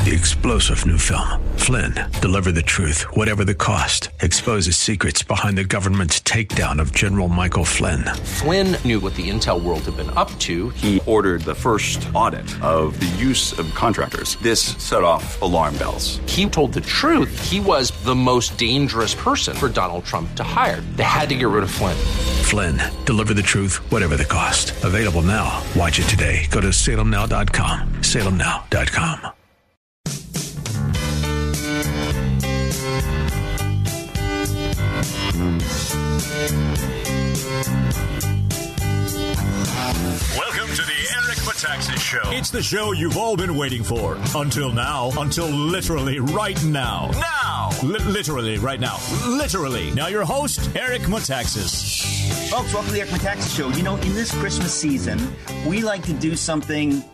The explosive new film, Flynn, deliver the truth, whatever the cost, exposes secrets behind the government's takedown of General Michael Flynn. Flynn knew what the intel world had been up to. He ordered the first audit of the use of contractors. This set off alarm bells. He told the truth. He was the most dangerous person for Donald Trump to hire. They had to get rid of Flynn. Flynn, deliver the truth, whatever the cost. Available now. Watch it today. Go to salemnow.com. salemnow.com. Welcome to the Eric Metaxas Show. It's the show you've all been waiting for. Until now. Until literally right now. Now! Literally right now. Literally. Now your host, Eric Metaxas. Folks, welcome to the Eric Metaxas Show. You know, in this Christmas season, we like to do something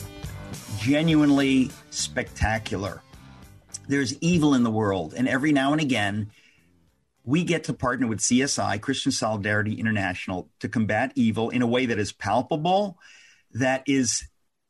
genuinely spectacular. There's evil in the world, and every now and again, we get to partner with CSI, Christian Solidarity International, to combat evil in a way that is palpable, that is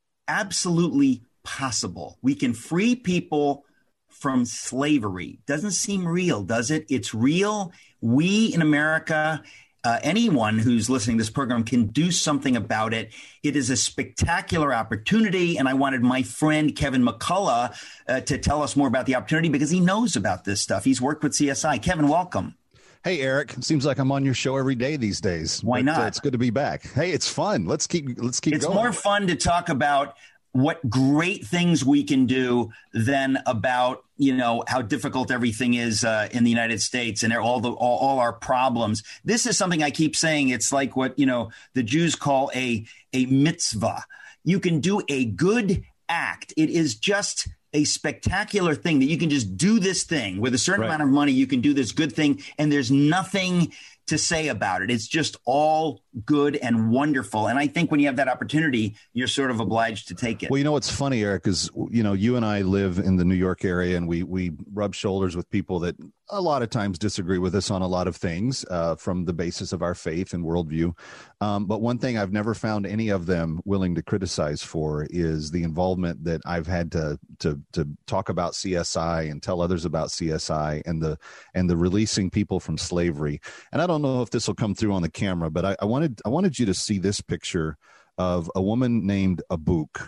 absolutely possible. We can free people from slavery. Doesn't seem real, does it? It's real. We in America, anyone who's listening to this program can do something about it. It is a spectacular opportunity, and I wanted my friend Kevin McCullough to tell us more about the opportunity because he knows about this stuff. He's worked with CSI. Kevin, welcome. Hey, Eric. Seems like I'm on your show every day these days. Why not? It's good to be back. Hey, it's fun. Let's keep It's going. more fun to talk about what great things we can do than about, you know, how difficult everything is in the United States and all our problems. This is something I keep saying. It's like what, you know, the Jews call a mitzvah. You can do a good act. It is just a spectacular thing that you can just do this thing with a certain amount of money. You can do this good thing, and there's nothing to say about it. It's just all good and wonderful. And I think when you have that opportunity, you're sort of obliged to take it. Well, you know, what's funny, Eric, is, you know, you and I live in the New York area, and we rub shoulders with people that a lot of times disagree with us on a lot of things from the basis of our faith and worldview. But one thing I've never found any of them willing to criticize for is the involvement that I've had to talk about CSI and tell others about CSI and the releasing people from slavery. And I don't know if this will come through on the camera, but I wanted you to see this picture of a woman named Abouk.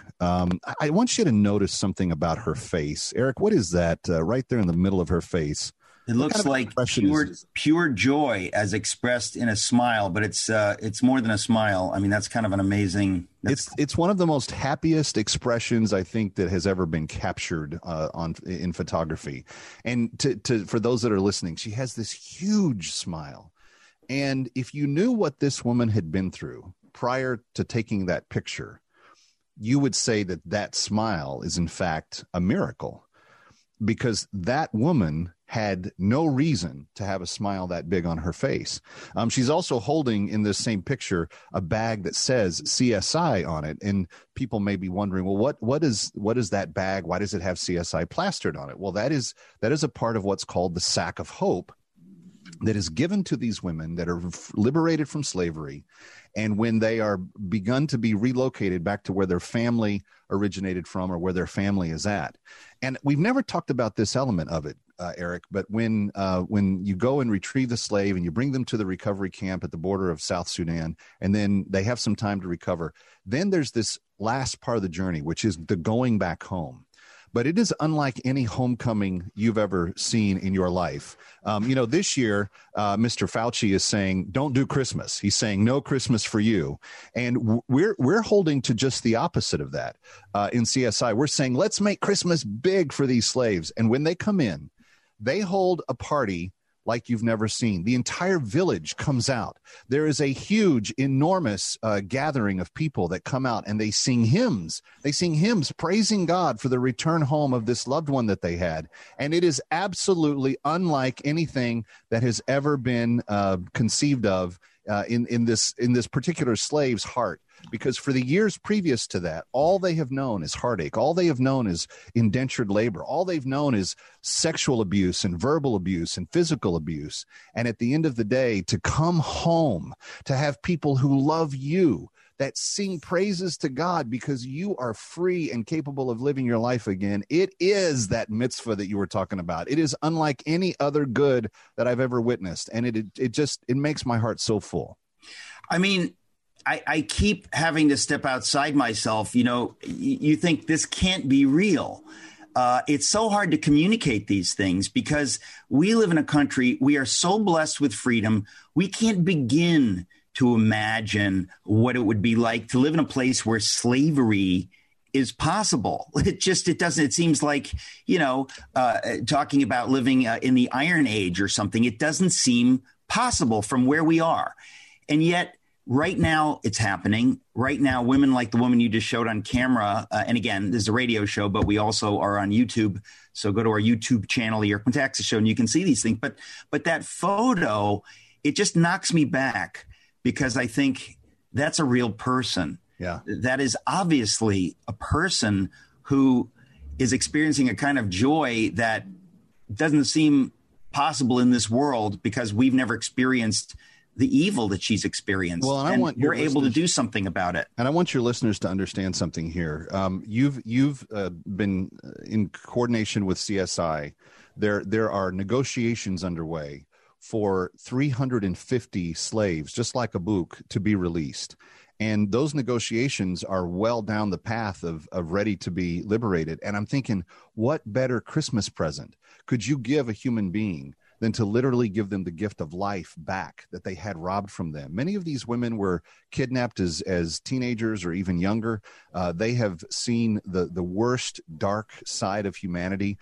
I want you to notice something about her face. Eric, what is that right there in the middle of her face? It looks like pure joy as expressed in a smile, but it's more than a smile. I mean, that's kind of an amazing. It's one of the most happiest expressions I think that has ever been captured in photography. And for those that are listening, she has this huge smile. And if you knew what this woman had been through prior to taking that picture, you would say that smile is in fact a miracle, because that woman had no reason to have a smile that big on her face. She's also holding in this same picture a bag that says CSI on it. And people may be wondering, well, what is that bag? Why does it have CSI plastered on it? Well, that is a part of what's called the sack of hope that is given to these women that are liberated from slavery. And when they are begun to be relocated back to where their family originated from or where their family is at. And we've never talked about this element of it, Eric, but when you go and retrieve the slave and you bring them to the recovery camp at the border of South Sudan, and then they have some time to recover, then there's this last part of the journey, which is the going back home. But it is unlike any homecoming you've ever seen in your life. This year, Mr. Fauci is saying, don't do Christmas. He's saying no Christmas for you. And we're holding to just the opposite of that in CSI. We're saying, let's make Christmas big for these slaves. And when they come in, they hold a party like you've never seen. The entire village comes out. There is a huge, enormous gathering of people that come out, and they sing hymns. They sing hymns praising God for the return home of this loved one that they had. And it is absolutely unlike anything that has ever been conceived of in this particular slave's heart. Because for the years previous to that, all they have known is heartache. All they have known is indentured labor. All they've known is sexual abuse and verbal abuse and physical abuse. And at the end of the day, to come home, to have people who love you, that sing praises to God because you are free and capable of living your life again. It is that mitzvah that you were talking about. It is unlike any other good that I've ever witnessed. And it makes my heart so full. I mean, I keep having to step outside myself. You know, you think this can't be real. It's so hard to communicate these things because we live in a country, we are so blessed with freedom. We can't begin to imagine what it would be like to live in a place where slavery is possible. It seems like, you know, talking about living in the Iron Age or something, it doesn't seem possible from where we are. And yet right now it's happening. Right now, women like the woman you just showed on camera, and again, this is a radio show, but we also are on YouTube. So go to our YouTube channel, the Eric Metaxas Show, and you can see these things. But that photo, it just knocks me back because I think that's a real person. Yeah. That is obviously a person who is experiencing a kind of joy that doesn't seem possible in this world because we've never experienced the evil that she's experienced. Well, and you're able to do something about it. And I want your listeners to understand something here. You've been in coordination with CSI. There are negotiations underway for 350 slaves, just like Abuk, to be released. And those negotiations are well down the path of ready to be liberated. And I'm thinking, what better Christmas present could you give a human being than to literally give them the gift of life back that they had robbed from them? Many of these women were kidnapped as teenagers or even younger. They have seen the worst dark side of humanity,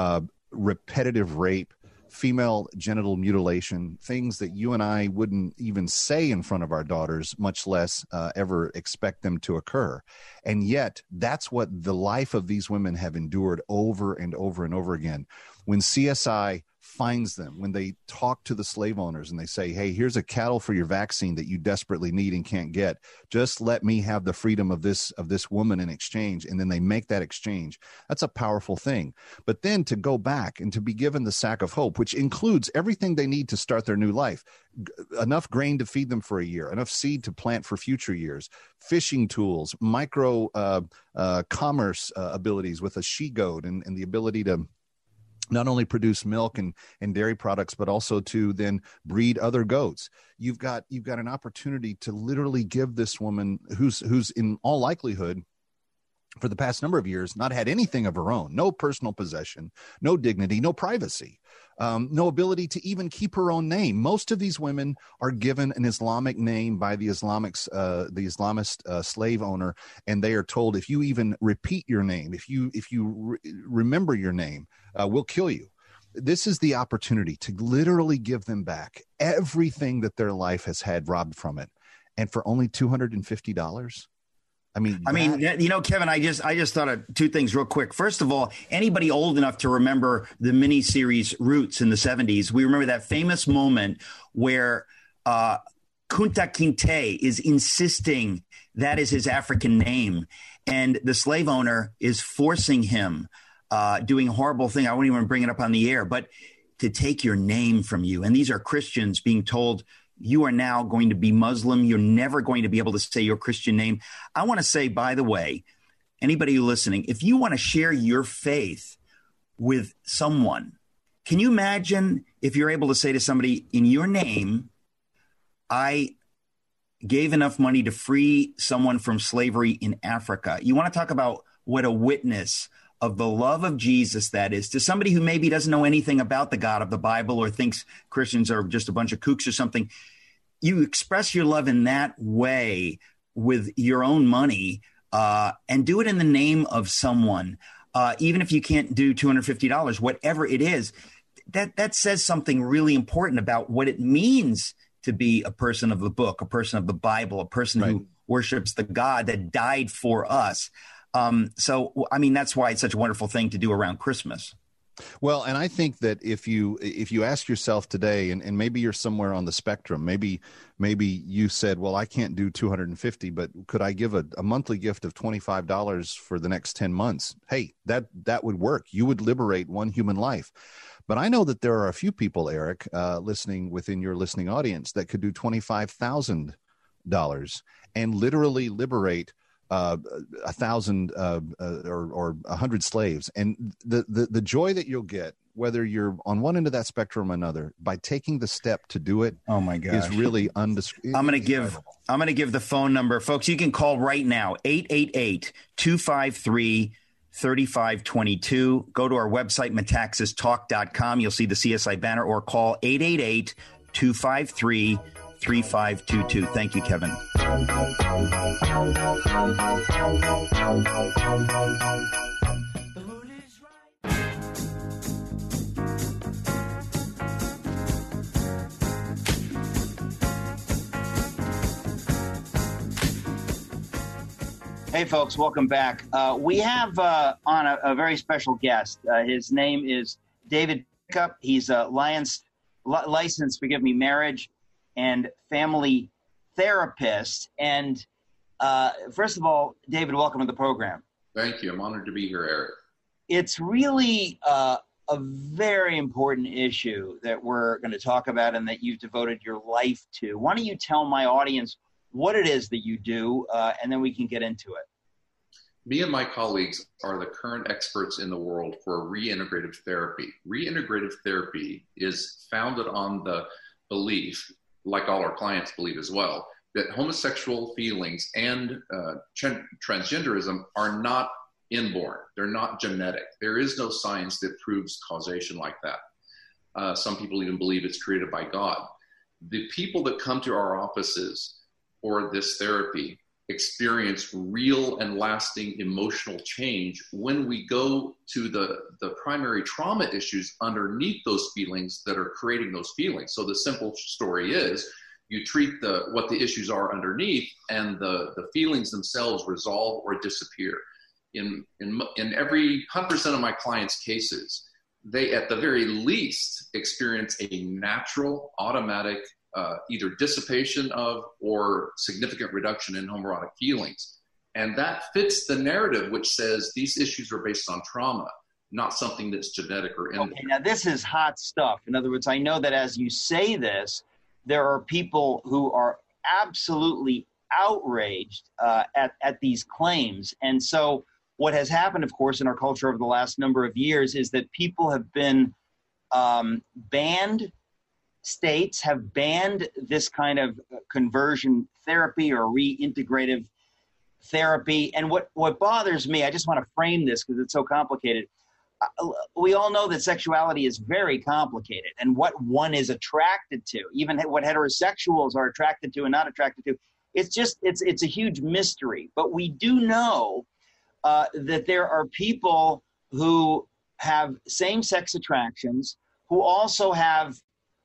repetitive rape, female genital mutilation, things that you and I wouldn't even say in front of our daughters, much less ever expect them to occur. And yet that's what the life of these women have endured over and over and over again. When CSI finds them, when they talk to the slave owners and they say, hey, here's a cattle for your vaccine that you desperately need and can't get. Just let me have the freedom of this woman in exchange. And then they make that exchange. That's a powerful thing. But then to go back and to be given the sack of hope, which includes everything they need to start their new life, enough grain to feed them for a year, enough seed to plant for future years, fishing tools, micro commerce abilities with a she-goat and the ability to not only produce milk and dairy products, but also to then breed other goats. You've got an opportunity to literally give this woman who's in all likelihood for the past number of years not had anything of her own, no personal possession, no dignity, no privacy, no ability to even keep her own name. Most of these women are given an Islamic name by the Islamist slave owner, and they are told, if you even repeat your name, if you remember your name, we'll kill you. This is the opportunity to literally give them back everything that their life has had robbed from it, and for only $250. I mean, you know, Kevin, I just thought of two things real quick. First of all, anybody old enough to remember the miniseries Roots in the 70s, we remember that famous moment where Kunta Kinte is insisting that is his African name, and the slave owner is forcing him, doing a horrible thing. I won't even bring it up on the air, but to take your name from you. And these are Christians being told, you are now going to be Muslim. You're never going to be able to say your Christian name. I want to say, by the way, anybody who's listening, if you want to share your faith with someone, can you imagine if you're able to say to somebody, in your name, I gave enough money to free someone from slavery in Africa? You want to talk about what a witness of the love of Jesus that is to somebody who maybe doesn't know anything about the God of the Bible or thinks Christians are just a bunch of kooks or something. You express your love in that way with your own money, and do it in the name of someone, even if you can't do $250, whatever it is. That says something really important about what it means to be a person of the book, a person of the Bible, a person who worships the God that died for us. So, I mean, that's why it's such a wonderful thing to do around Christmas. Well, and I think that if you ask yourself today, and maybe you're somewhere on the spectrum, maybe you said, well, I can't do 250, but could I give a monthly gift of $25 for the next 10 months? Hey, that would work. You would liberate one human life. But I know that there are a few people, Eric, listening within your listening audience that could do $25,000 and literally liberate 1,000 or 100 slaves. And the joy that you'll get, whether you're on one end of that spectrum or another, by taking the step to do it, oh my gosh, is really undescribable. I'm going to give the phone number, folks. You can call right now, 888-253-3522. Go to our website, metaxastalk.com. You'll see the CSI banner, or call 888-253-3522. Thank you, Kevin. Hey, folks, welcome back. We have on a very special guest. His name is David Pickup. He's a licensed, marriage and family therapist. And first of all, David, welcome to the program. Thank you. I'm honored to be here, Eric. It's really a very important issue that we're going to talk about and that you've devoted your life to. Why don't you tell my audience what it is that you do, and then we can get into it. Me and my colleagues are the current experts in the world for reintegrative therapy. Reintegrative therapy is founded on the belief, like all our clients believe as well, that homosexual feelings and transgenderism are not inborn. They're not genetic. There is no science that proves causation like that. Some people even believe it's created by God. The people that come to our offices for this therapy experience real and lasting emotional change when we go to the primary trauma issues underneath those feelings that are creating those feelings. So the simple story is you treat what the issues are underneath, and the feelings themselves resolve or disappear. In every 100% of my clients' cases, they at the very least experience a natural, automatic either dissipation of or significant reduction in homoerotic feelings. And that fits the narrative which says these issues are based on trauma, not something that's genetic or inborn. Okay, now this is hot stuff. In other words, I know that as you say this, there are people who are absolutely outraged at these claims. And so what has happened, of course, in our culture over the last number of years is that people have been banned. States have banned this kind of conversion therapy or reintegrative therapy. And what bothers me, I just want to frame this because it's so complicated. We all know that sexuality is very complicated, and what one is attracted to, even what heterosexuals are attracted to and not attracted to, it's a huge mystery. But we do know that there are people who have same-sex attractions who also have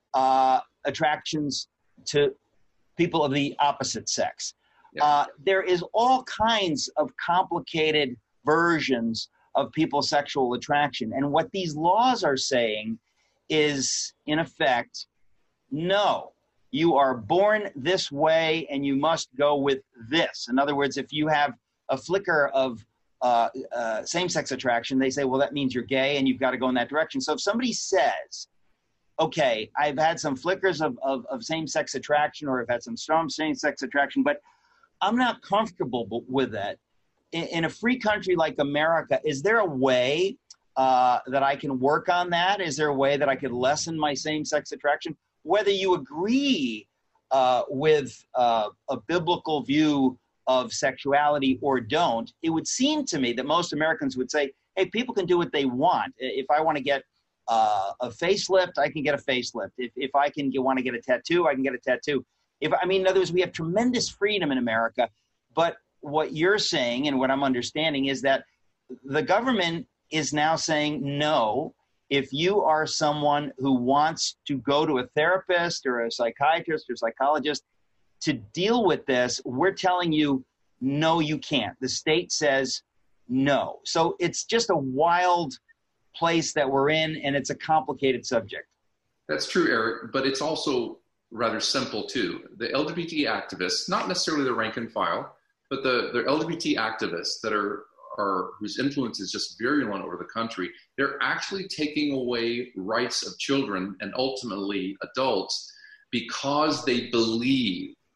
attractions to people of the opposite sex. Yeah. There is all kinds of complicated versions of people's sexual attraction. And what these laws are saying is, in effect, no, you are born this way and you must go with this. In other words, if you have a flicker of same-sex attraction, they say, well, that means you're gay and you've got to go in that direction. So if somebody says, okay, I've had some flickers of same-sex attraction, or I've had some strong same-sex attraction, but I'm not comfortable with that. In a free country like America, is there a way that I can work on that? Is there a way that I could lessen my same-sex attraction? Whether you agree with a biblical view of sexuality or don't, it would seem to me that most Americans would say, hey, people can do what they want. If I want to get a facelift, I can get a facelift. If I want to get a tattoo, I can get a tattoo. In other words, we have tremendous freedom in America. But what you're saying and what I'm understanding is that the government is now saying, no, if you are someone who wants to go to a therapist or a psychiatrist or psychologist to deal with this, we're telling you, no, you can't. The state says no. So it's just a wild place that we're in, and it's a complicated subject. That's true, Eric, but it's also rather simple too. The LGBT activists, not necessarily the rank and file, but the LGBT activists that are whose influence is just virulent over the country, they're actually taking away rights of children and ultimately adults because they believe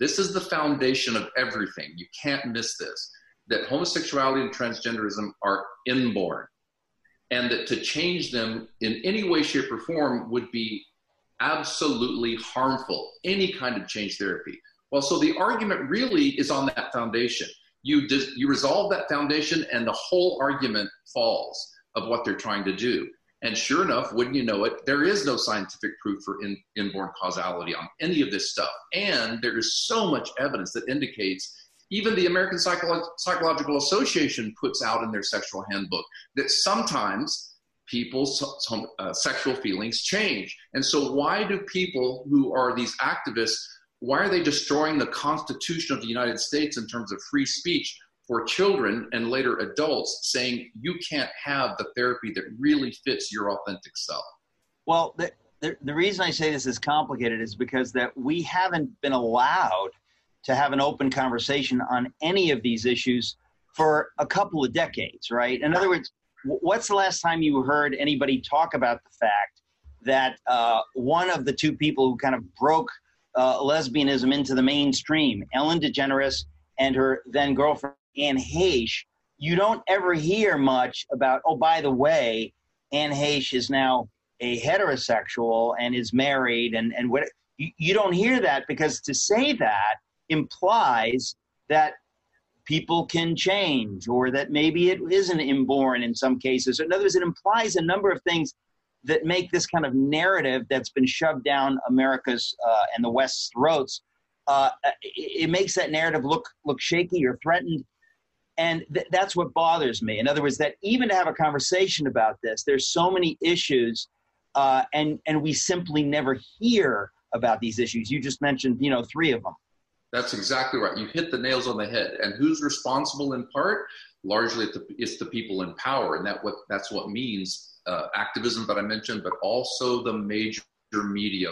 This is the foundation of everything. You can't miss this, that homosexuality and transgenderism are inborn, and that to change them in any way, shape, or form would be absolutely harmful, any kind of change therapy. Well, so the argument really is on that foundation. You resolve that foundation and the whole argument falls of what they're trying to do. And sure enough, wouldn't you know it, there is no scientific proof for inborn causality on any of this stuff. And there is so much evidence that indicates, even the American Psychological Association puts out in their sexual handbook, that sometimes people's sexual feelings change. And so why do people who are these activists, why are they destroying the Constitution of the United States in terms of free speech for children and later adults, saying you can't have the therapy that really fits your authentic self? Well, the reason I say this is complicated is because that we haven't been allowed to have an open conversation on any of these issues for a couple of decades, right? In other words, what's the last time you heard anybody talk about the fact that one of the two people who kind of broke lesbianism into the mainstream, Ellen DeGeneres and her then girlfriend, Anne Heche, you don't ever hear much about, oh, by the way, Anne Heche is now a heterosexual and is married, and what you don't hear that, because to say that implies that people can change, or that maybe it isn't inborn in some cases. In other words, it implies a number of things that make this kind of narrative that's been shoved down America's and the West's throats. It makes that narrative look shaky or threatened. And that's what bothers me. In other words, that even to have a conversation about this, there's so many issues, and we simply never hear about these issues. You just mentioned, 3 of them. That's exactly right. You hit the nails on the head. And who's responsible in part? Largely, it's the people in power. And that's what means activism that I mentioned, but also the major media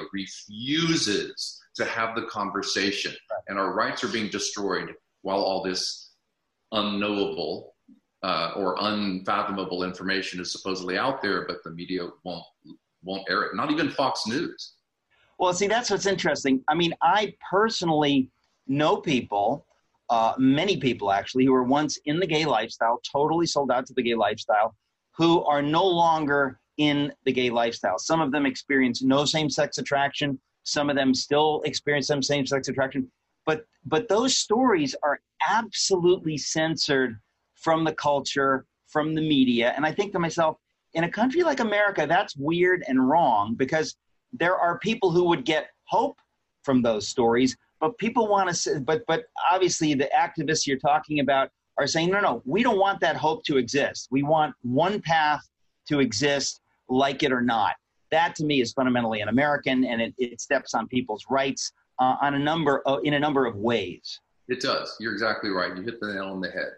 refuses to have the conversation. And our rights are being destroyed while all this unknowable or unfathomable information is supposedly out there, but the media won't air it. Not even Fox News. Well, see, that's what's interesting. I mean, I personally know people, many people actually, who were once in the gay lifestyle, totally sold out to the gay lifestyle, who are no longer in the gay lifestyle. Some of them experience no same-sex attraction. Some of them still experience some same-sex attraction. But those stories are absolutely censored from the culture, from the media. And I think to myself, in a country like America, that's weird and wrong, because there are people who would get hope from those stories, but people want to say, but obviously the activists you're talking about are saying, no, we don't want that hope to exist. We want one path to exist, like it or not. That to me is fundamentally un-American, and it steps on people's rights in a number of ways. It does. You're exactly right. You hit the nail on the head.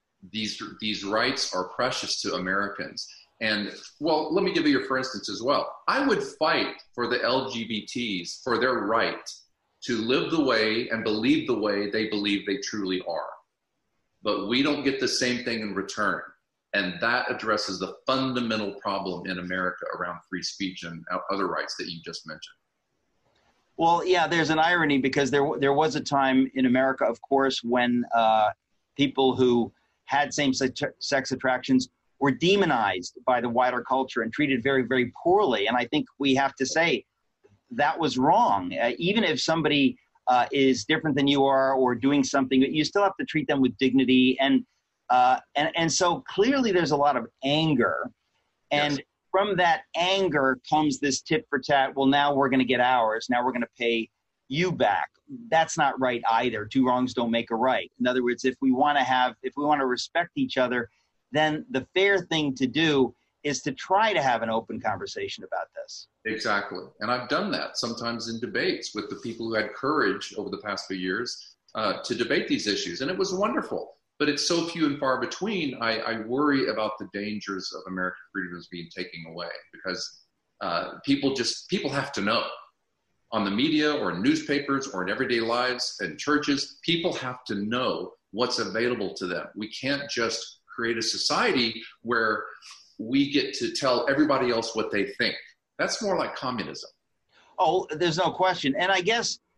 These rights are precious to Americans. And, well, let me give you for instance as well. I would fight for the LGBTs for their right to live the way and believe the way they believe they truly are. But we don't get the same thing in return. And that addresses the fundamental problem in America around free speech and other rights that you just mentioned. Well, yeah, there's an irony, because there was a time in America, of course, when people who had same-sex attractions were demonized by the wider culture and treated very, very poorly. And I think we have to say that was wrong. Even if somebody is different than you are or doing something, you still have to treat them with dignity. And so clearly there's a lot of anger. And yes, from that anger comes this tit for tat. Well, now we're going to get ours. Now we're going to pay you back. That's not right either. 2 wrongs don't make a right. In other words, if we want to respect each other, then the fair thing to do is to try to have an open conversation about this. Exactly. And I've done that sometimes in debates with the people who had courage over the past few years to debate these issues. And it was wonderful, but it's so few and far between. I worry about the dangers of American freedoms being taken away, because people have to know. On the media or in newspapers or in everyday lives and churches, people have to know what's available to them. We can't just create a society where we get to tell everybody else what they think. That's more like communism. Oh, there's no question. And I guess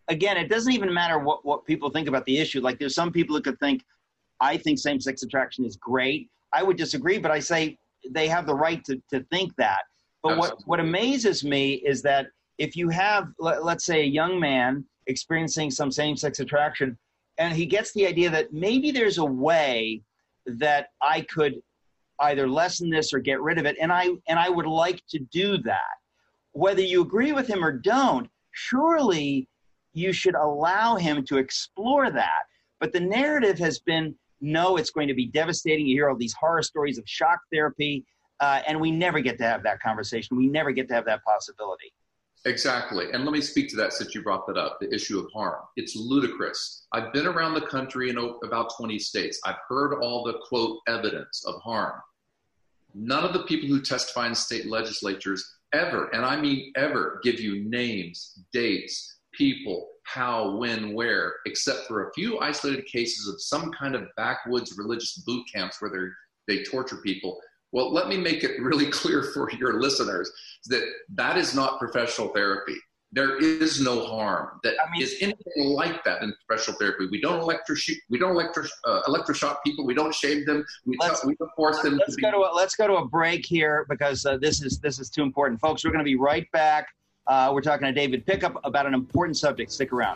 again, it doesn't even matter what people think about the issue. Like there's some people who could think, I think same-sex attraction is great. I would disagree, but I say they have the right to think that. But what amazes me is that if you have, let's say, a young man experiencing some same-sex attraction, and he gets the idea that maybe there's a way that I could either lessen this or get rid of it, and I would like to do that. Whether you agree with him or don't, surely you should allow him to explore that. But the narrative has been, no, it's going to be devastating. You hear all these horror stories of shock therapy, and we never get to have that conversation. We never get to have that possibility. Exactly. And let me speak to that since you brought that up, the issue of harm. It's ludicrous. I've been around the country in about 20 states. I've heard all the, quote, evidence of harm. None of the people who testify in state legislatures ever, and I mean ever, give you names, dates, people, how, when, where, except for a few isolated cases of some kind of backwoods religious boot camps where they torture people. Well, let me make it really clear for your listeners that is not professional therapy. There is no harm that is anything like that in professional therapy. We don't electroshock people. We don't shame them. We don't force them. Let's go to a break here because this is too important, folks. We're going to be right back. We're talking to David Pickup about an important subject. Stick around.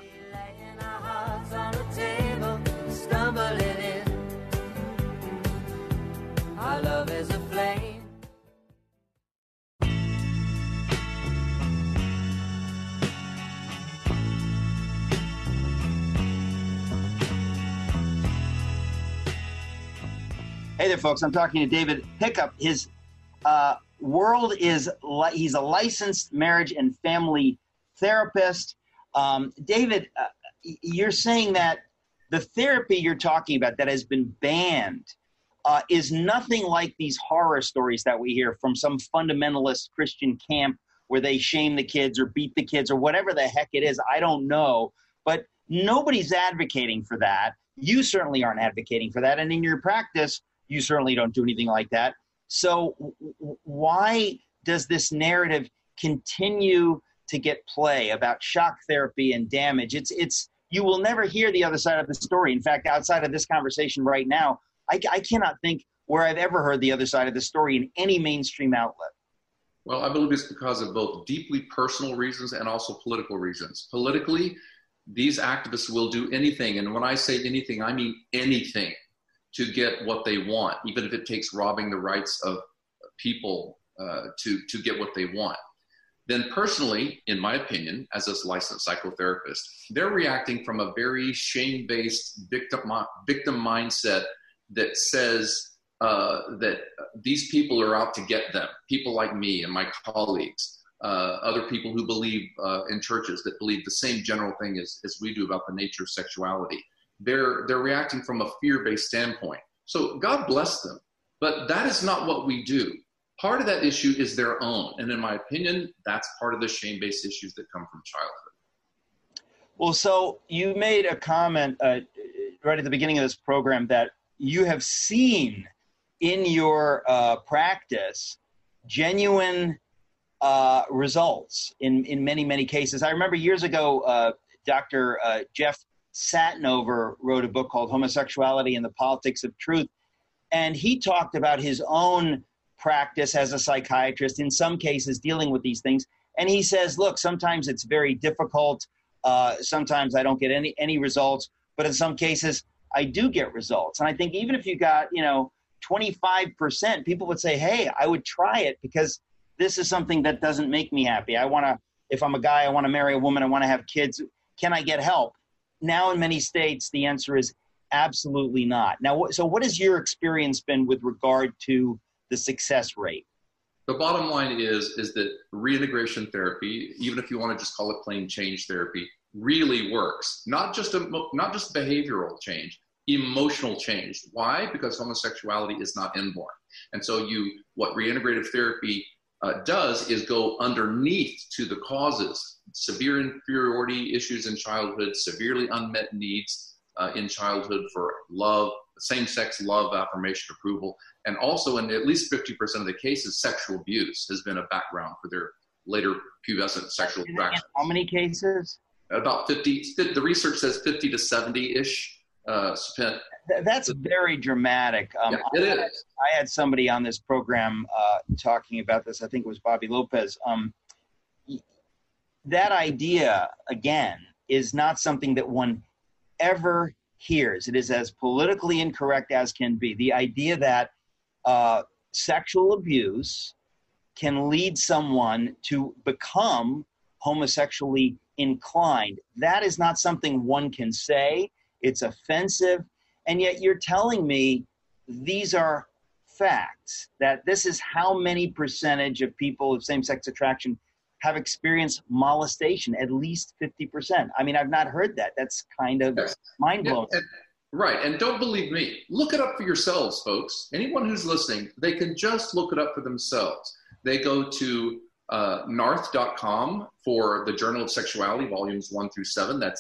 Our love is a flame. Hey there, folks. I'm talking to David Pickup. His world is he's a licensed marriage and family therapist. David, you're saying that the therapy you're talking about that has been banned is nothing like these horror stories that we hear from some fundamentalist Christian camp where they shame the kids or beat the kids or whatever the heck it is. I don't know. But nobody's advocating for that. You certainly aren't advocating for that. And in your practice, you certainly don't do anything like that. So why does this narrative continue to get play about shock therapy and damage? It's you will never hear the other side of the story. In fact, outside of this conversation right now, I cannot think where I've ever heard the other side of the story in any mainstream outlet. Well, I believe it's because of both deeply personal reasons and also political reasons. Politically, these activists will do anything. And when I say anything, I mean anything to get what they want, even if it takes robbing the rights of people to get what they want. Then personally, in my opinion, as a licensed psychotherapist, they're reacting from a very shame-based victim mindset that says that these people are out to get them, people like me and my colleagues, other people who believe in churches that believe the same general thing as we do about the nature of sexuality. They're reacting from a fear-based standpoint. So God bless them, but that is not what we do. Part of that issue is their own. And in my opinion, that's part of the shame-based issues that come from childhood. Well, so you made a comment right at the beginning of this program that you have seen in your practice genuine results in many, many cases. I remember years ago, Dr. Jeff Satinover wrote a book called Homosexuality and the Politics of Truth. And he talked about his own practice as a psychiatrist, in some cases dealing with these things. And he says, look, sometimes it's very difficult. Sometimes I don't get any results. But in some cases, I do get results. And I think even if you got, 25%, people would say, hey, I would try it because this is something that doesn't make me happy. If I'm a guy, I want to marry a woman, I want to have kids. Can I get help? Now, in many states, the answer is absolutely not. Now, so what has your experience been with regard to the success rate? The bottom line is that reintegration therapy, even if you want to just call it plain change therapy, really works. Not just behavioral change, emotional change. Why? Because homosexuality is not inborn. And so what reintegrative therapy does is go underneath to the causes, severe inferiority issues in childhood, severely unmet needs in childhood for love, same-sex love, affirmation, approval, and also in at least 50% of the cases, sexual abuse has been a background for their later pubescent sexual attraction. How many cases? About 50. The research says 50 to 70-ish spent. That's very dramatic. Yeah, it is. I had somebody on this program talking about this. I think it was Bobby Lopez. That idea, again, is not something that one ever hears. It is as politically incorrect as can be. The idea that sexual abuse can lead someone to become homosexually inclined. That is not something one can say. It's offensive. And yet you're telling me these are facts, that this is how many percentage of people of same-sex attraction have experienced molestation, at least 50%. I mean, I've not heard that. That's kind of mind-blowing. Yeah, right. And don't believe me. Look it up for yourselves, folks. Anyone who's listening, they can just look it up for themselves. They go to narth.com for the Journal of Sexuality, volumes 1 through 7. That's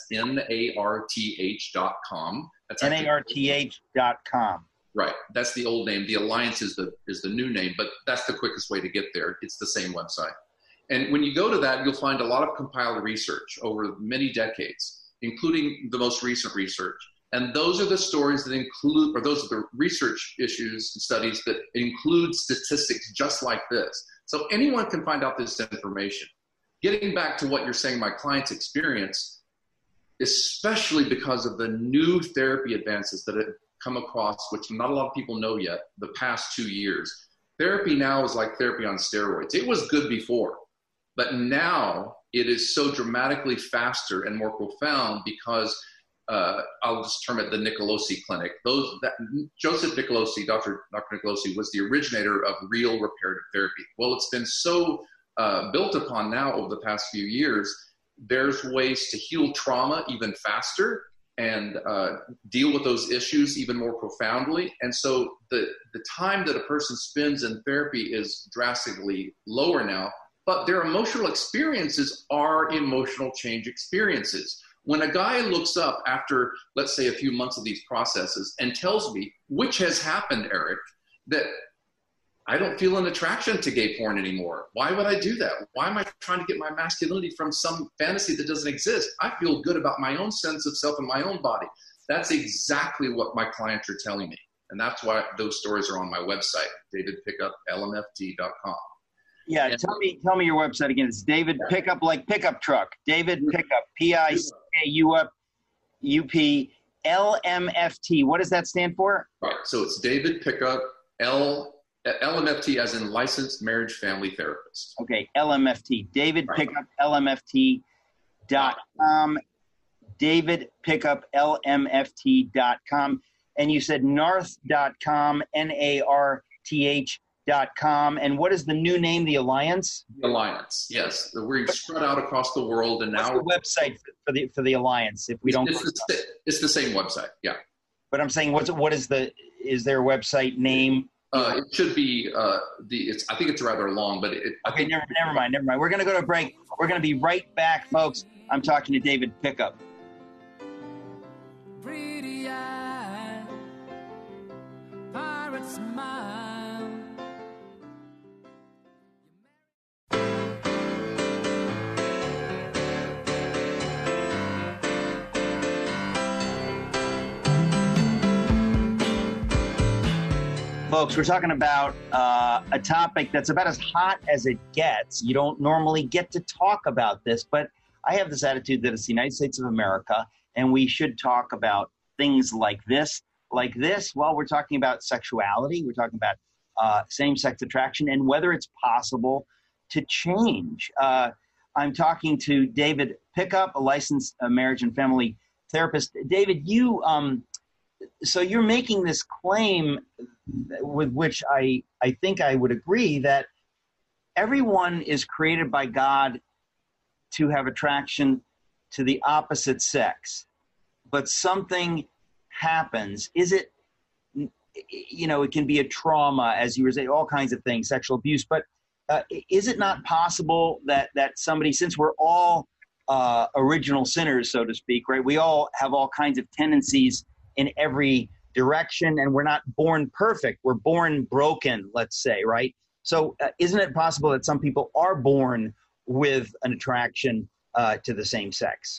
narth.com. That's narth.com. Right. That's the old name. The Alliance is the new name, but that's the quickest way to get there. It's the same website. And when you go to that, you'll find a lot of compiled research over many decades, including the most recent research. And those are the stories that include, or those are the research issues and studies that include statistics just like this. So anyone can find out this information. Getting back to what you're saying, my clients experience, especially because of the new therapy advances that have come across, which not a lot of people know yet, the past 2 years. Therapy now is like therapy on steroids. It was good before, but now it is so dramatically faster and more profound because I'll just term it the Nicolosi Clinic. Joseph Nicolosi, Dr. Nicolosi, was the originator of real reparative therapy. Well, it's been so built upon now over the past few years. There's ways to heal trauma even faster and deal with those issues even more profoundly. And so the time that a person spends in therapy is drastically lower now, but their emotional experiences are emotional change experiences. When a guy looks up after, let's say, a few months of these processes and tells me, which has happened, Eric, that I don't feel an attraction to gay porn anymore. Why would I do that? Why am I trying to get my masculinity from some fantasy that doesn't exist? I feel good about my own sense of self and my own body. That's exactly what my clients are telling me. And that's why those stories are on my website, davidpickuplmft.com. Yeah, and tell me your website again. It's David Pickup, like pickup truck. David Pickup, PICKUP, LMFT. What does that stand for? Right. So it's David Pickup, LMFT as in licensed marriage family therapist. Okay, LMFT. David Pickup, LMFT.com. David Pickup, LMFT.com. And you said narth.com, NARTH.com. And what is the new name, the Alliance? The Alliance, yes. We're spread out across the world, and now what's the website for the Alliance? If we don't, it's the same website, yeah. But I'm saying, is there a website name? It should be I think it's rather long, but okay. Never mind. We're going to go to a break. We're going to be right back, folks. I'm talking to David Pickup. Pretty eye, pirate smile. Folks, we're talking about a topic that's about as hot as it gets. You don't normally get to talk about this, but I have this attitude that it's the United States of America, and we should talk about things like this. Well, we're talking about sexuality. We're talking about same-sex attraction and whether it's possible to change. I'm talking to David Pickup, a licensed marriage and family therapist. David, so you're making this claim with which I think I would agree, that everyone is created by God to have attraction to the opposite sex, but something happens. Is it, it can be a trauma, as you were saying, all kinds of things, sexual abuse, but is it not possible that somebody, since we're all original sinners, so to speak, right? We all have all kinds of tendencies in every direction, and we're not born perfect. We're born broken, let's say, right? So isn't it possible that some people are born with an attraction to the same sex?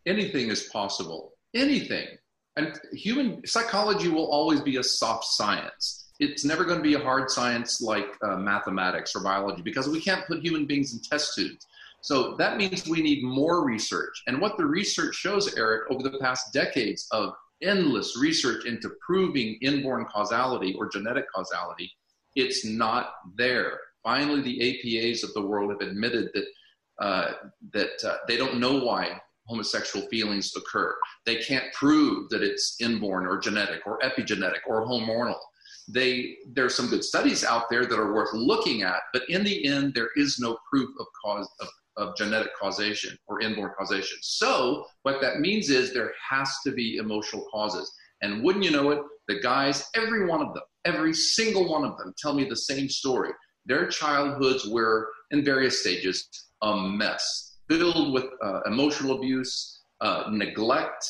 Anything is possible. Anything. And human psychology will always be a soft science. It's never going to be a hard science like mathematics or biology, because we can't put human beings in test tubes. So that means we need more research. And what the research shows, Eric, over the past decades of endless research into proving inborn causality or genetic causality, it's not there. Finally, the APAs of the world have admitted that they don't know why homosexual feelings occur. They can't prove that it's inborn or genetic or epigenetic or hormonal. There's some good studies out there that are worth looking at, but in the end, there is no proof of genetic causation or inborn causation. So what that means is there has to be emotional causes. And wouldn't you know it, the guys, every one of them, every single one of them tell me the same story. Their childhoods were, in various stages, a mess, filled with emotional abuse, neglect,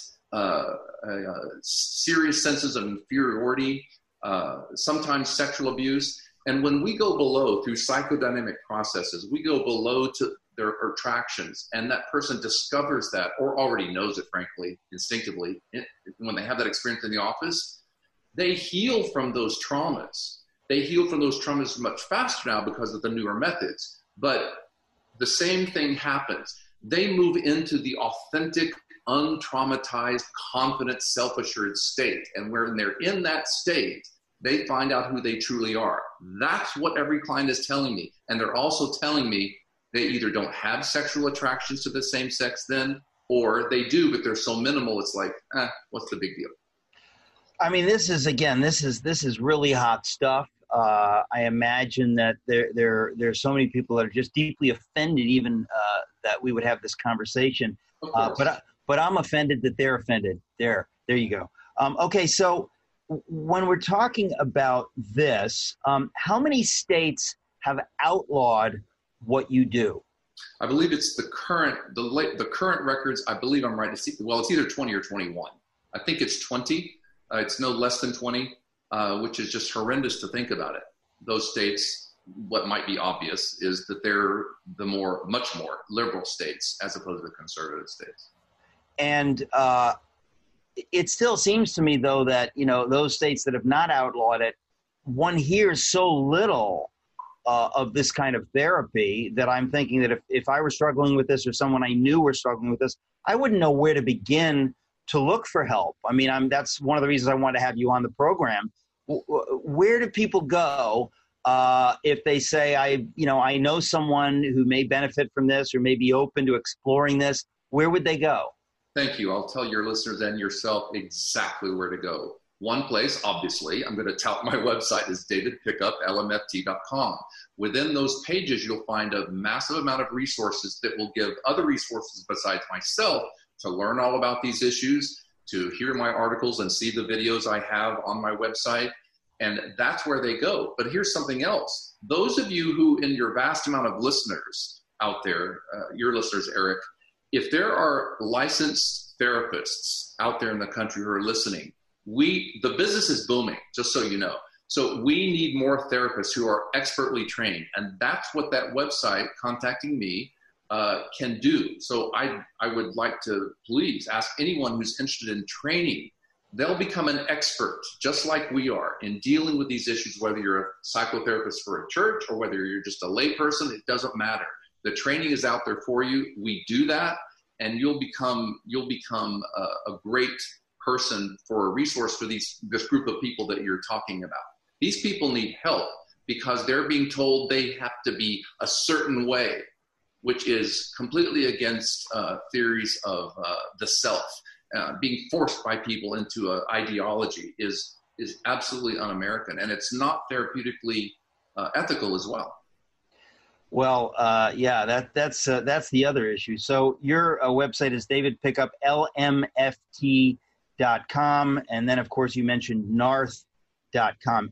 serious senses of inferiority, sometimes sexual abuse. And when we go below through psychodynamic processes, we go below to their attractions, and that person discovers that, or already knows it, frankly, instinctively, when they have that experience in the office, they heal from those traumas. They heal from those traumas much faster now because of the newer methods. But the same thing happens. They move into the authentic, untraumatized, confident, self-assured state. And when they're in that state, they find out who they truly are. That's what every client is telling me. And they're also telling me they either don't have sexual attractions to the same sex then, or they do, but they're so minimal, it's like, what's the big deal? I mean, this is really hot stuff. I imagine that there's so many people that are just deeply offended, even that we would have this conversation. But I'm offended that they're offended. There you go. Okay, so when we're talking about this, how many states have outlawed what you do? I believe it's the current records. I believe I'm right. It's either 20 or 21. I think it's 20. It's no less than 20, which is just horrendous to think about it. Those states, what might be obvious is that they're much more liberal states as opposed to conservative states. And it still seems to me, though, that, those states that have not outlawed it, one hears so little of this kind of therapy that I'm thinking that if I were struggling with this, or someone I knew were struggling with this, I wouldn't know where to begin to look for help. I mean, that's one of the reasons I wanted to have you on the program. Where do people go if they say, I know someone who may benefit from this or may be open to exploring this? Where would they go? Thank you. I'll tell your listeners and yourself exactly where to go. One place, obviously, I'm going to tout my website, is davidpickuplmft.com. Within those pages, you'll find a massive amount of resources that will give other resources besides myself to learn all about these issues, to hear my articles and see the videos I have on my website. And that's where they go. But here's something else. Those of you who, in your vast amount of listeners out there, your listeners, Eric, if there are licensed therapists out there in the country who are listening, the business is booming, just so you know. So we need more therapists who are expertly trained. And that's what that website, contacting me, can do. So I would like to please ask anyone who's interested in training. They'll become an expert, just like we are, in dealing with these issues, whether you're a psychotherapist for a church or whether you're just a layperson. It doesn't matter. The training is out there for you. We do that, and you'll become a great person for a resource for this group of people that you're talking about. These people need help because they're being told they have to be a certain way, which is completely against theories of the self. Being forced by people into an ideology is absolutely un-American, and it's not therapeutically ethical as well. Well, that's the other issue. So your website is davidpickuplmft.com, and then of course you mentioned narth.com,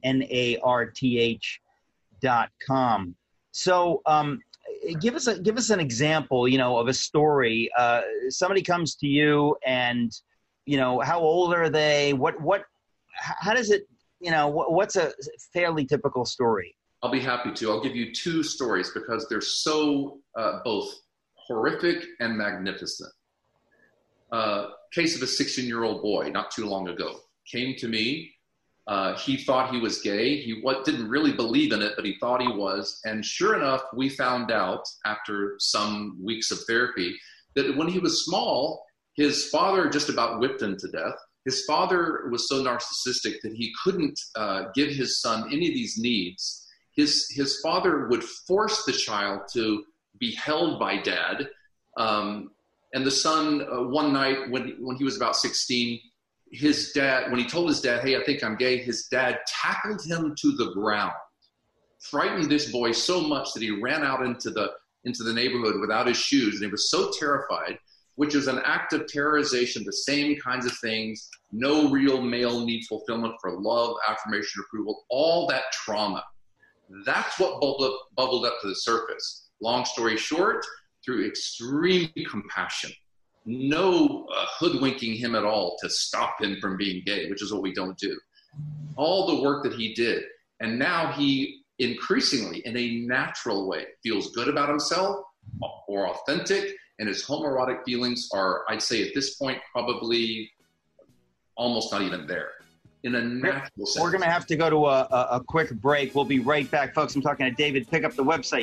narth.com. So give us an example, of a story. Somebody comes to you, and how old are they? How does it? What's a fairly typical story? I'll be happy to. I'll give you two stories because they're so both horrific and magnificent. case of a 16-year-old boy not too long ago. Came to me. He thought he was gay. He didn't really believe in it, but he thought he was. And sure enough, we found out after some weeks of therapy that when he was small, his father just about whipped him to death. His father was so narcissistic that he couldn't give his son any of these needs. His father would force the child to be held by dad. And the son, one night when he was about 16, his dad, when he told his dad, hey, I think I'm gay, his dad tackled him to the ground, frightened this boy so much that he ran out into the neighborhood without his shoes. And he was so terrified, which is an act of terrorization, the same kinds of things, no real male need fulfillment for love, affirmation, approval, all that trauma. That's what bubbled up to the surface. Long story short, through extreme compassion, no hoodwinking him at all to stop him from being gay, which is what we don't do. All the work that he did. And now he increasingly, in a natural way, feels good about himself, or authentic, and his homoerotic feelings are, I'd say at this point, probably almost not even there. In a natural sense. We're going to have to go to a quick break. We'll be right back, folks. I'm talking to David Pickup, the website,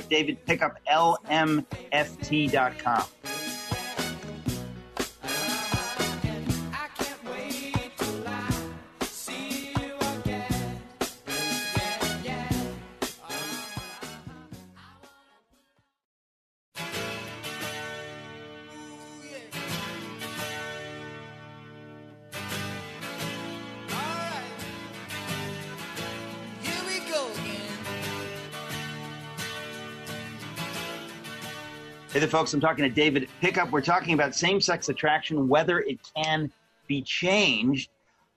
davidpickuplmft.com. Hey there, folks. I'm talking to David Pickup. We're talking about same-sex attraction, whether it can be changed.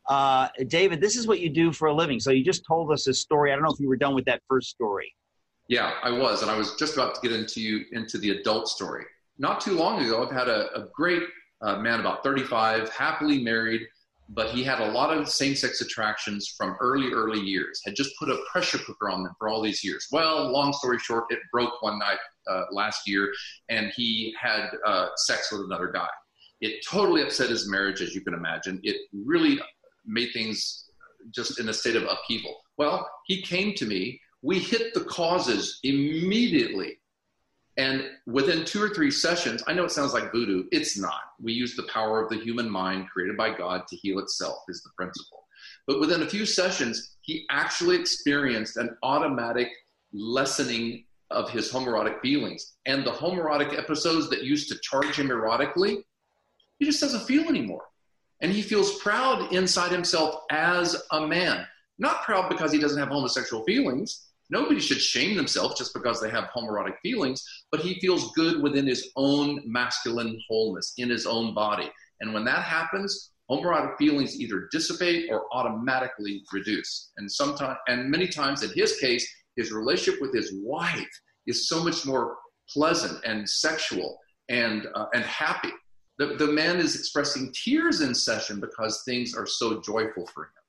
David, this is what you do for a living. So you just told us a story. I don't know if you were done with that first story. Yeah, I was. And I was just about to get into the adult story. Not too long ago, I've had a great man, about 35, happily married, but he had a lot of same-sex attractions from early years, had just put a pressure cooker on them for all these years. Well, long story short, it broke one night last year, and he had sex with another guy. It totally upset his marriage, as you can imagine. It really made things just in a state of upheaval. Well, he came to me. We hit the causes immediately. And within 2 or 3 sessions, I know it sounds like voodoo. It's not. We use the power of the human mind created by God to heal itself is the principle. But within a few sessions, he actually experienced an automatic lessening of his homoerotic feelings. And the homoerotic episodes that used to charge him erotically, he just doesn't feel anymore. And he feels proud inside himself as a man. Not proud because he doesn't have homosexual feelings. Nobody should shame themselves just because they have homoerotic feelings, but he feels good within his own masculine wholeness, in his own body. And when that happens, homoerotic feelings either dissipate or automatically reduce. And many times in his case, his relationship with his wife is so much more pleasant and sexual and happy. The man is expressing tears in session because things are so joyful for him.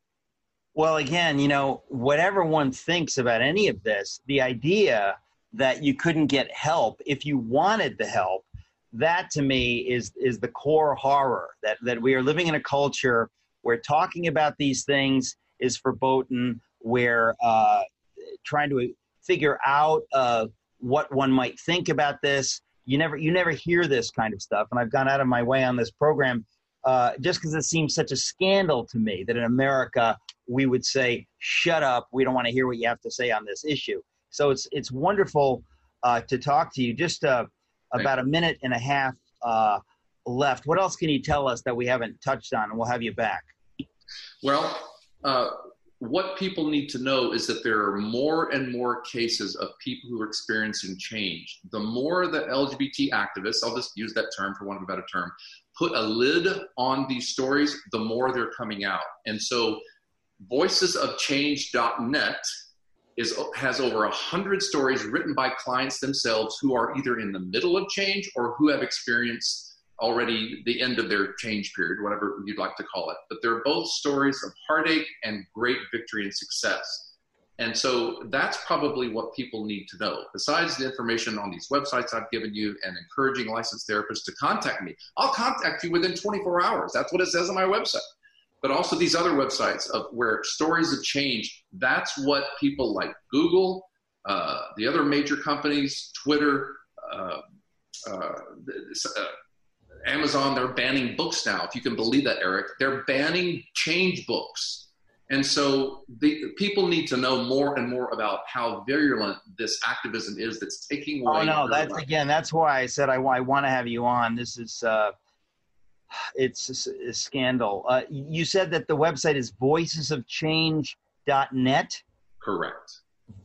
Well, again, whatever one thinks about any of this, the idea that you couldn't get help if you wanted the help, that to me is the core horror, that we are living in a culture where talking about these things is verboten. We're trying to figure out what one might think about this. You never hear this kind of stuff. And I've gone out of my way on this program just because it seems such a scandal to me that in America we would say, shut up, we don't want to hear what you have to say on this issue. So it's wonderful to talk to you. Just about a minute and a half left. What else can you tell us that we haven't touched on? And we'll have you back. Well, what people need to know is that there are more and more cases of people who are experiencing change. The more the LGBT activists, I'll just use that term for want of a better term, put a lid on these stories, the more they're coming out. And so voicesofchange.net has over 100 stories written by clients themselves who are either in the middle of change or who have experienced already the end of their change period, whatever you'd like to call it. But they're both stories of heartache and great victory and success. And so that's probably what people need to know. Besides the information on these websites I've given you and encouraging licensed therapists to contact me, I'll contact you within 24 hours. That's what it says on my website. But also these other websites of where stories of change, that's what people like Google, the other major companies, Twitter, Amazon, they're banning books now. If you can believe that, Eric, they're banning change books. And so the people need to know more and more about how virulent this activism is that's taking away. Oh, no, that's why I said I want to have you on. This is, it's a scandal. You said that the website is voicesofchange.net? Correct.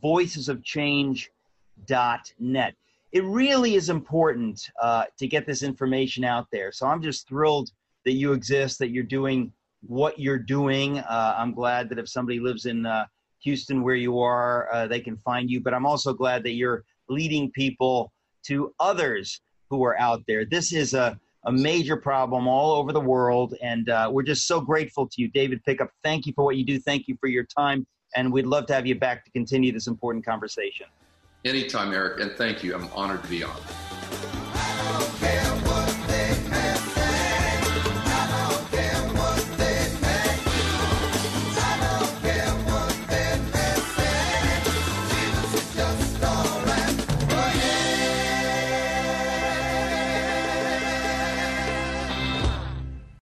Voicesofchange.net. It really is important to get this information out there. So I'm just thrilled that you exist, that you're doing what you're doing. I'm glad that if somebody lives in Houston where you are, they can find you. But I'm also glad that you're leading people to others who are out there. This is a major problem all over the world, and we're just so grateful to you, David Pickup. Thank you for what you do. Thank you for your time, and we'd love to have you back to continue this important conversation. Anytime, Eric, and thank you. I'm honored to be on.